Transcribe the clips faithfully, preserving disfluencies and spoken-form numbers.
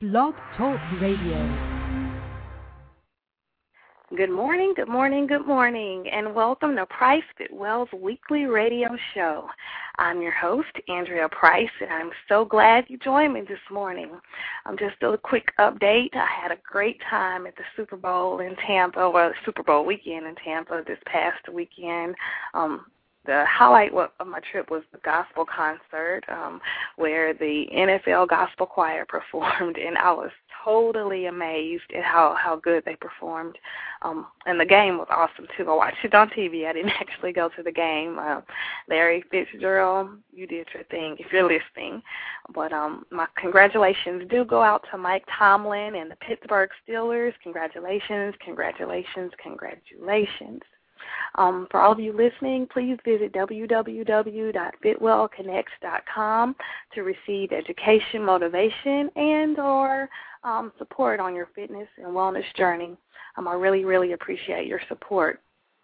Blog Talk Radio. Good morning, good morning, good morning, and welcome to Price Fitwell's weekly radio show. I'm your host, Andrea Price, and I'm so glad you joined me this morning. Um, just a quick update. I had a great time at the Super Bowl in Tampa, or the Super Bowl weekend in Tampa this past weekend. Um, The highlight of my trip was the gospel concert um, where the N F L gospel choir performed, and I was totally amazed at how, how good they performed. Um, and the game was awesome, too. I watched it on T V. I didn't actually go to the game. Uh, Larry Fitzgerald, you did your thing if you're listening. But um, my congratulations do go out to Mike Tomlin and the Pittsburgh Steelers. Congratulations, congratulations, congratulations. Um, for all of you listening, please visit w w w dot fitwell connects dot com to receive education, motivation, and or um, support on your fitness and wellness journey. Um, I really, really appreciate your support.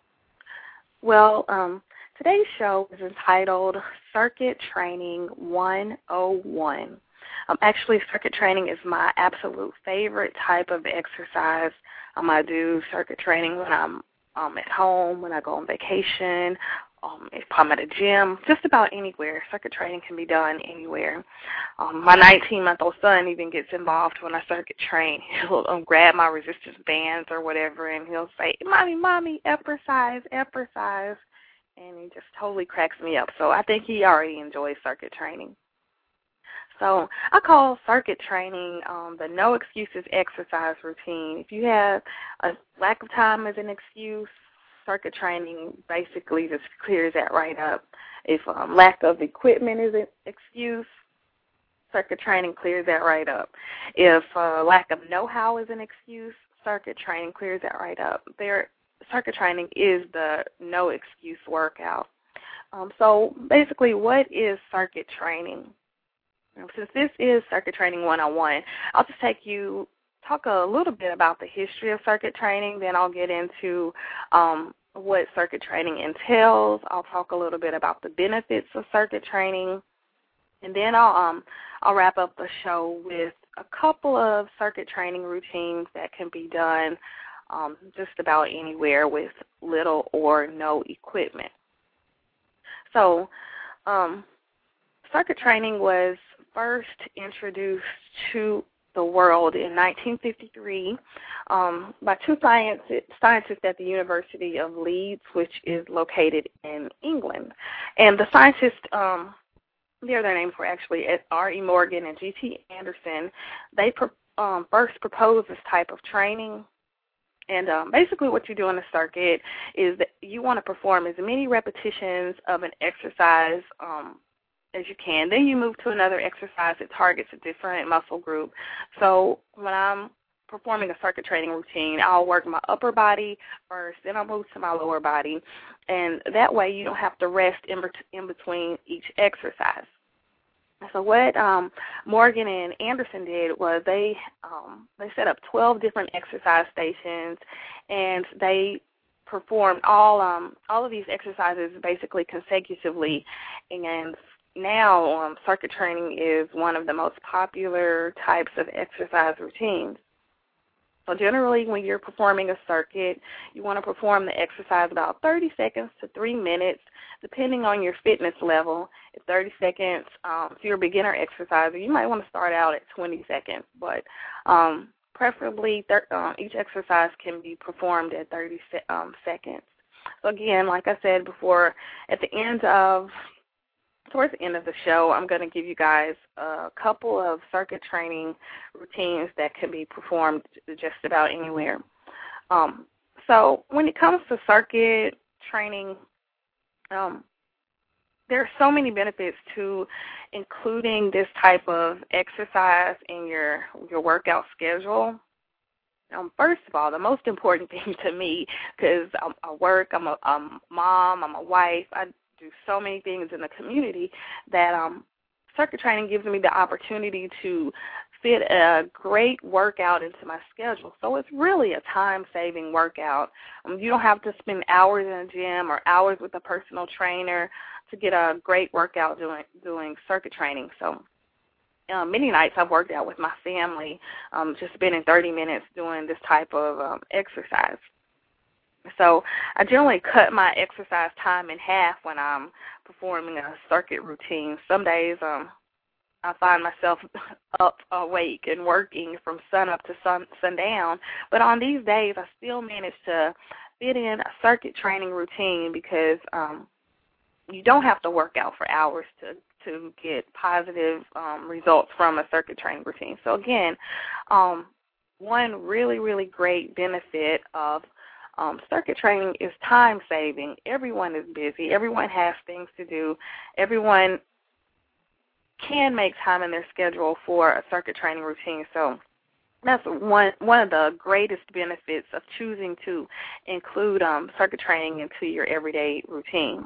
Well, um, today's show is entitled Circuit Training one oh one. Um, actually, circuit training is my absolute favorite type of exercise. Um, I do circuit training when I'm Um, at home, when I go on vacation, um, if I'm at a gym, just about anywhere. Circuit training can be done anywhere. Um, my nineteen-month-old son even gets involved when I circuit train. He'll um, grab my resistance bands or whatever, and he'll say, Mommy, Mommy, exercise, exercise, and he just totally cracks me up. So I think he already enjoys circuit training. So I call circuit training um, the no excuses exercise routine. If you have a lack of time as an excuse, circuit training basically just clears that right up. If um, lack of equipment is an excuse, circuit training clears that right up. If uh, lack of know-how is an excuse, circuit training clears that right up. There, circuit training is the no excuse workout. Um, so basically, what is circuit training? Since this is Circuit Training one oh one, I'll just take you, talk a little bit about the history of circuit training, then I'll get into um, what circuit training entails. I'll talk a little bit about the benefits of circuit training, and then I'll, um, I'll wrap up the show with a couple of circuit training routines that can be done um, just about anywhere with little or no equipment. So, um, circuit training was first introduced to the world in nineteen fifty-three um, by two scientists, scientists at the University of Leeds, which is located in England. And the scientists, um, there their names were actually R E Morgan and G T Anderson. They pro- um, first proposed this type of training. And um, basically what you do in a circuit is that you want to perform as many repetitions of an exercise um, as you can. Then you move to another exercise that targets a different muscle group. So when I'm performing a circuit training routine, I'll work my upper body first, then I'll move to my lower body, and that way you don't have to rest in, in between each exercise. So what um, Morgan and Anderson did was they um, they set up twelve different exercise stations, and they performed all um, all of these exercises basically consecutively. And now um, circuit training is one of the most popular types of exercise routines. So generally when you're performing a circuit, you want to perform the exercise about thirty seconds to three minutes, depending on your fitness level. At thirty seconds, um, if you're a beginner exerciser, you might want to start out at twenty seconds, but um, preferably thir- um, each exercise can be performed at thirty se- um, seconds. So again, like I said before, at the end of Towards the end of the show, I'm going to give you guys a couple of circuit training routines that can be performed just about anywhere. Um, so when it comes to circuit training, um, there are so many benefits to including this type of exercise in your, your workout schedule. Um, first of all, the most important thing to me, because I work, I'm a, I'm a mom, I'm a wife, I do so many things in the community, that um, circuit training gives me the opportunity to fit a great workout into my schedule. So it's really a time-saving workout. Um, you don't have to spend hours in a gym or hours with a personal trainer to get a great workout doing, doing circuit training. So uh, many nights I've worked out with my family, um, just spending thirty minutes doing this type of um, exercise. So I generally cut my exercise time in half when I'm performing a circuit routine. Some days um, I find myself up, awake, and working from sun up to sun, sundown. But on these days, I still manage to fit in a circuit training routine because um, you don't have to work out for hours to, to get positive um, results from a circuit training routine. So again, um, one really, really great benefit of Um, circuit training is time saving. Everyone is busy. Everyone has things to do. Everyone can make time in their schedule for a circuit training routine. So that's one one of the greatest benefits of choosing to include um, circuit training into your everyday routine.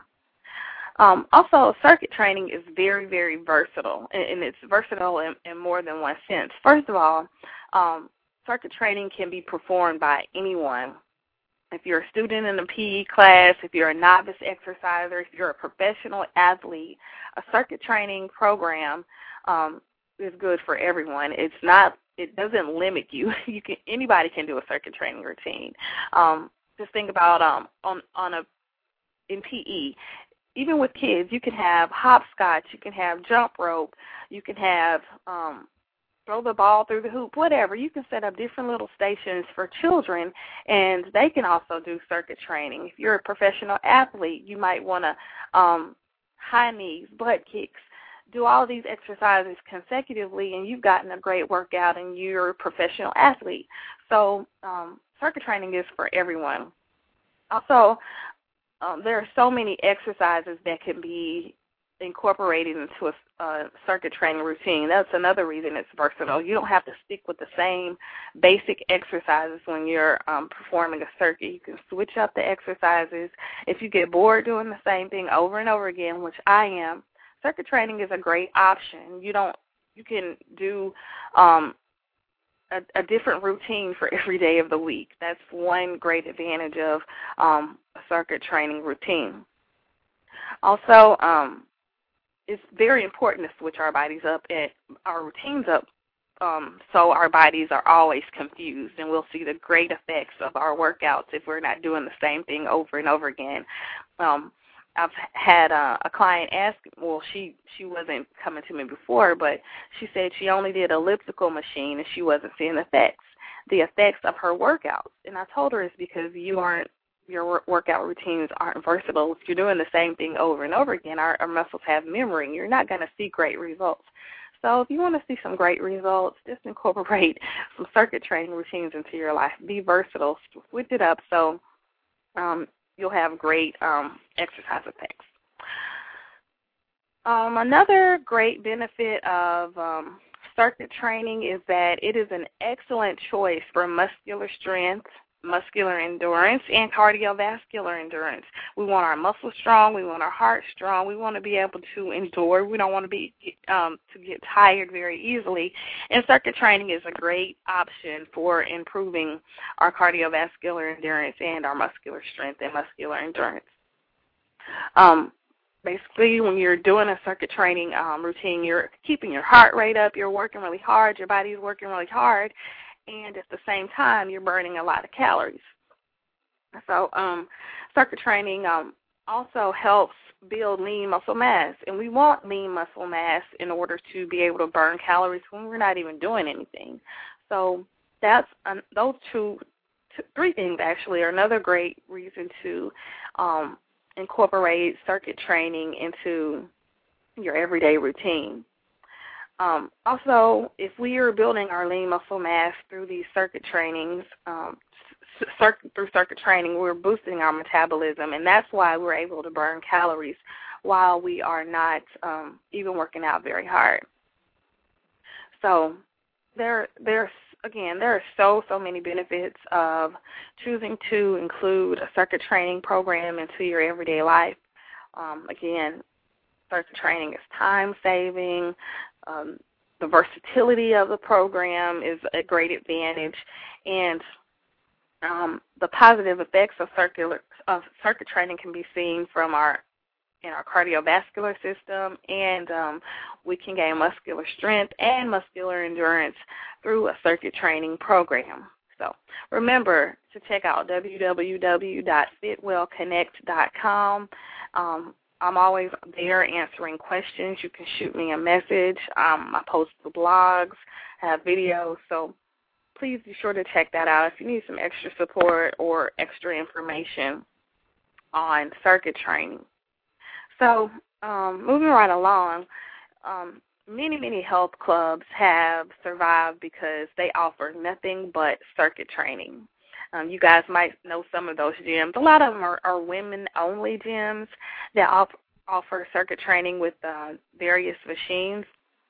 Um, also, circuit training is very, very versatile, and, and it's versatile in, in more than one sense. First of all, um, circuit training can be performed by anyone. If you're a student in a P E class, if you're a novice exerciser, if you're a professional athlete, a circuit training program um, is good for everyone. It's not, it doesn't limit you. You can, anybody can do a circuit training routine. Um, just think about um, on on a in P E. Even with kids, you can have hopscotch, you can have jump rope, you can have um, throw the ball through the hoop, whatever. You can set up different little stations for children, and they can also do circuit training. If you're a professional athlete, you might want to um, high knees, butt kicks, do all these exercises consecutively, and you've gotten a great workout, and you're a professional athlete. So um, circuit training is for everyone. Also, um, there are so many exercises that can be incorporated into a uh, circuit training routine. That's another reason it's versatile. You don't have to stick with the same basic exercises when you're um, performing a circuit. You can switch up the exercises. If you get bored doing the same thing over and over again, which I am, circuit training is a great option. You don't. You can do um, a, a different routine for every day of the week. That's one great advantage of um, a circuit training routine. Also, um, it's very important to switch our bodies up and our routines up um, so our bodies are always confused, and we'll see the great effects of our workouts if we're not doing the same thing over and over again. Um, I've had a, a client ask, well, she, she wasn't coming to me before, but she said she only did elliptical machine and she wasn't seeing effects, the effects of her workouts. And I told her it's because you aren't your workout routines aren't versatile. If you're doing the same thing over and over again, our, our muscles have memory. You're not going to see great results. So if you want to see some great results, just incorporate some circuit training routines into your life. Be versatile. Switch it up so um, you'll have great um, exercise effects. Um, another great benefit of um, circuit training is that it is an excellent choice for muscular strength, muscular endurance, and cardiovascular endurance. We want our muscles strong. We want our heart strong. We want to be able to endure. We don't want to be um, to get tired very easily. And circuit training is a great option for improving our cardiovascular endurance and our muscular strength and muscular endurance. Um, basically, when you're doing a circuit training um, routine, you're keeping your heart rate up. You're working really hard. Your body's working really hard. And at the same time, you're burning a lot of calories. So um, circuit training um, also helps build lean muscle mass. And we want lean muscle mass in order to be able to burn calories when we're not even doing anything. So that's um, those two, two, three things actually are another great reason to um, incorporate circuit training into your everyday routine. Um, also, if we are building our lean muscle mass through these circuit trainings, um, circuit, through circuit training, we're boosting our metabolism, and that's why we're able to burn calories while we are not um, even working out very hard. So there, there's again, there are so, so many benefits of choosing to include a circuit training program into your everyday life. Um, again, circuit training is time-saving. Um, the versatility of the program is a great advantage, and um, the positive effects of circular of circuit training can be seen from our in our cardiovascular system and um, we can gain muscular strength and muscular endurance through a circuit training program. So remember to check out w w w dot fitwell connect dot com. Um, I'm always there answering questions. You can shoot me a message. Um, I post the blogs, have videos, so please be sure to check that out if you need some extra support or extra information on circuit training. So um, moving right along, um, many, many health clubs have survived because they offer nothing but circuit training. Um, you guys might know some of those gyms. A lot of them are, are women-only gyms that off, offer circuit training with uh, various machines.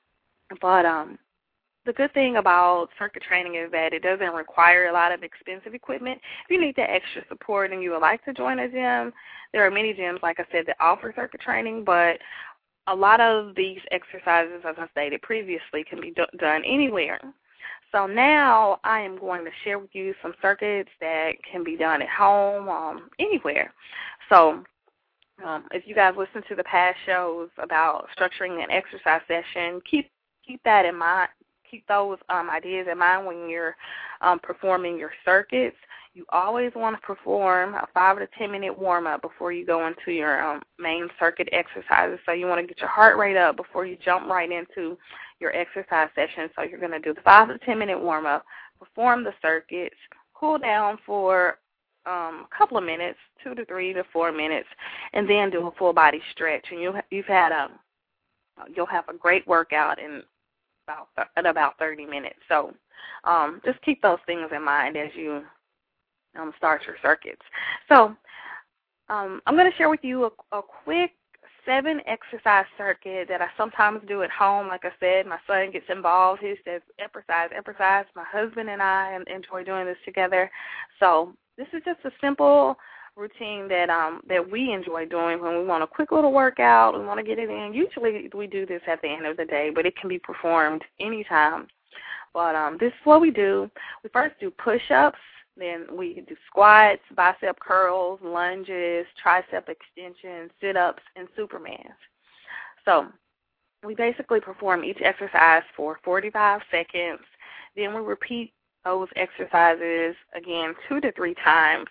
But um, the good thing about circuit training is that it doesn't require a lot of expensive equipment. If you need that extra support and you would like to join a gym, there are many gyms, like I said, that offer circuit training, but a lot of these exercises, as I stated previously, can be do- done anywhere. So now I am going to share with you some circuits that can be done at home, um, anywhere. So um, if you guys listen to the past shows about structuring an exercise session, keep keep that in mind. Keep those um, ideas in mind when you're um, performing your circuits. You always want to perform a five to ten minute warm up before you go into your um, main circuit exercises. So you want to get your heart rate up before you jump right into your exercise session. So you're going to do the five to ten minute warm up, perform the circuits, cool down for um, a couple of minutes, two to three to four minutes, and then do a full body stretch. And you you've had a you'll have a great workout in about at about thirty minutes. So um, just keep those things in mind as you um, start your circuits. So um, I'm going to share with you a, a quick seven exercise circuit that I sometimes do at home. Like I said, my son gets involved. He says, exercise, exercise. My husband and I enjoy doing this together. So this is just a simple routine that um that we enjoy doing when we want a quick little workout. We want to get it in. Usually we do this at the end of the day, but it can be performed anytime. But um, this is what we do. We first do push-ups. Then we do squats, bicep curls, lunges, tricep extensions, sit-ups, and Supermans. So we basically perform each exercise for forty-five seconds. Then we repeat those exercises again two to three times.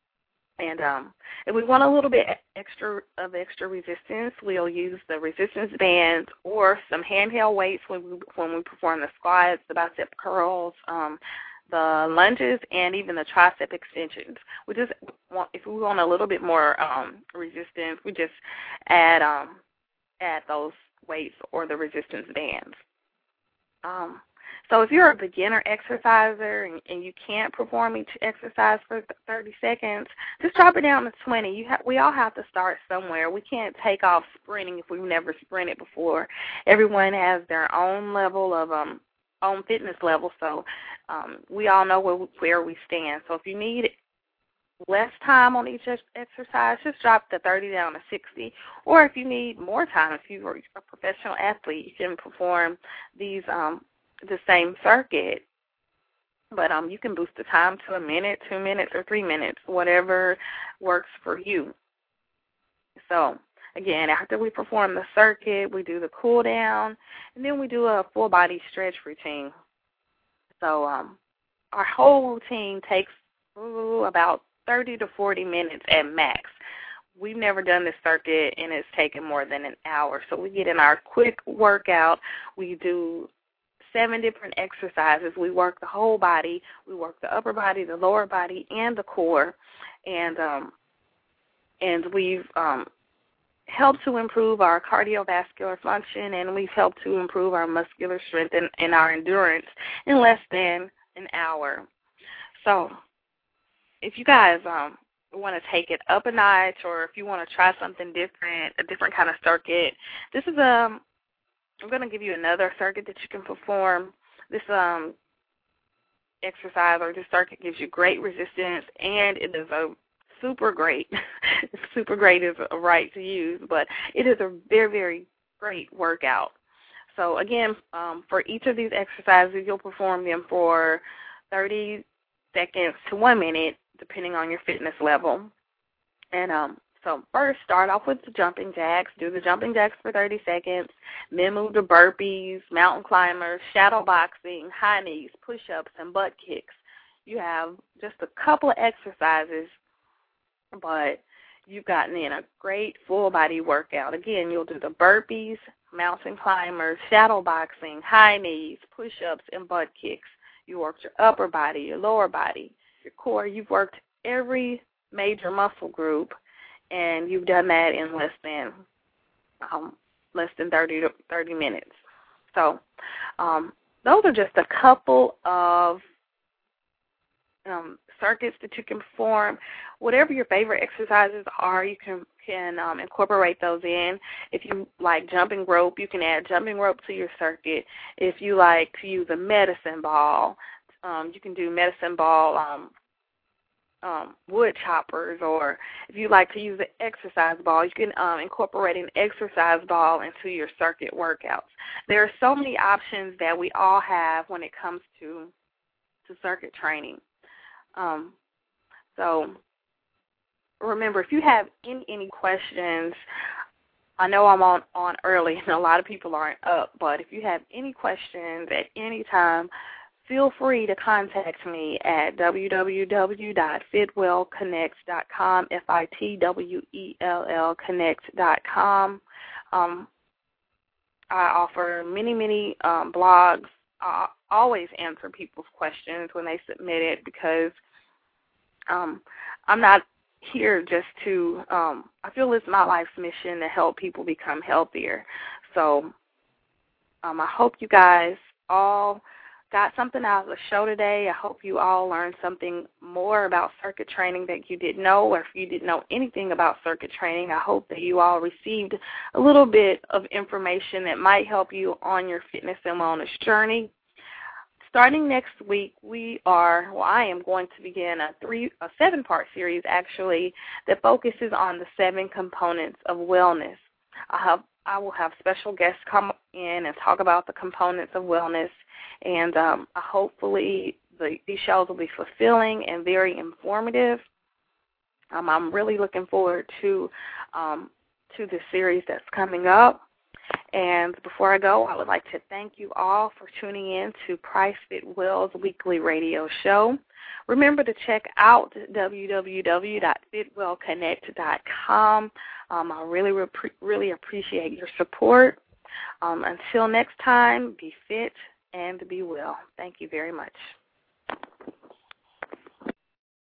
And um, if we want a little bit extra of extra resistance, we'll use the resistance bands or some handheld weights when we, when we perform the squats, the bicep curls, um, the lunges, and even the tricep extensions. We just want, if we want a little bit more um, resistance, we just add um, add those weights or the resistance bands. Um, so if you're a beginner exerciser and, and you can't perform each exercise for thirty seconds, just drop it down to twenty. You ha- we all have to start somewhere. We can't take off sprinting if we've never sprinted before. Everyone has their own level of um, own fitness level, so um, we all know where, where we stand. So if you need less time on each exercise, just drop the thirty down to sixty. Or if you need more time, if you're a professional athlete, you can perform these um, the same circuit, but um, you can boost the time to a minute, two minutes, or three minutes, whatever works for you. So again, after we perform the circuit, we do the cool down, and then we do a full body stretch routine. So um, our whole routine takes ooh, about thirty to forty minutes at max. We've never done this circuit, and it's taken more than an hour. So we get in our quick workout. We do seven different exercises. We work the whole body. We work the upper body, the lower body, and the core. And um, and we've um, helped to improve our cardiovascular function, and we've helped to improve our muscular strength and, and our endurance in less than an hour. So if you guys um, want to take it up a notch, or if you want to try something different, a different kind of circuit, this is a I'm going to give you another circuit that you can perform. This um, exercise or this circuit gives you great resistance, and it is a super great, super great is a right to use, but it is a very, very great workout. So again, um, for each of these exercises, you'll perform them for thirty seconds to one minute, depending on your fitness level. And um, So first, start off with the jumping jacks. Do the jumping jacks for thirty seconds. Then move to burpees, mountain climbers, shadow boxing, high knees, push-ups, and butt kicks. You have just a couple of exercises, but you've gotten in a great full-body workout. Again, you'll do the burpees, mountain climbers, shadow boxing, high knees, push-ups, and butt kicks. You worked your upper body, your lower body, your core. You've worked every major muscle group, and you've done that in less than um, less than thirty to thirty minutes. So um, those are just a couple of um, circuits that you can perform. Whatever your favorite exercises are, you can can um, incorporate those in. If you like jumping rope, you can add jumping rope to your circuit. If you like to use a medicine ball, um, you can do medicine ball um, um, wood choppers, or if you like to use an exercise ball, you can um, incorporate an exercise ball into your circuit workouts. There are so many options that we all have when it comes to to circuit training. Um, so remember, if you have any, any questions, I know I'm on, on early and a lot of people aren't up, but if you have any questions at any time, feel free to contact me at w w w dot fitwell connect dot com, F I T W E L L connect dot com. Um, I offer many, many um, blogs. I always answer people's questions when they submit it, because um, I'm not here just to, um, I feel it's my life's mission to help people become healthier. So um, I hope you guys all got something out of the show today. I hope you all learned something more about circuit training that you didn't know, or if you didn't know anything about circuit training, I hope that you all received a little bit of information that might help you on your fitness and wellness journey. Starting next week, we are, well, I am going to begin a three, a seven-part series, actually, that focuses on the seven components of wellness. I have, I will have special guests come in and talk about the components of wellness, and um, hopefully the, these shows will be fulfilling and very informative. Um, I'm really looking forward to um, to this series that's coming up. And before I go, I would like to thank you all for tuning in to Price Fit Well's weekly radio show. Remember to check out w w w dot fitwell connect dot com. Um, I really, really appreciate your support. Um, until next time, be fit and be well. Thank you very much.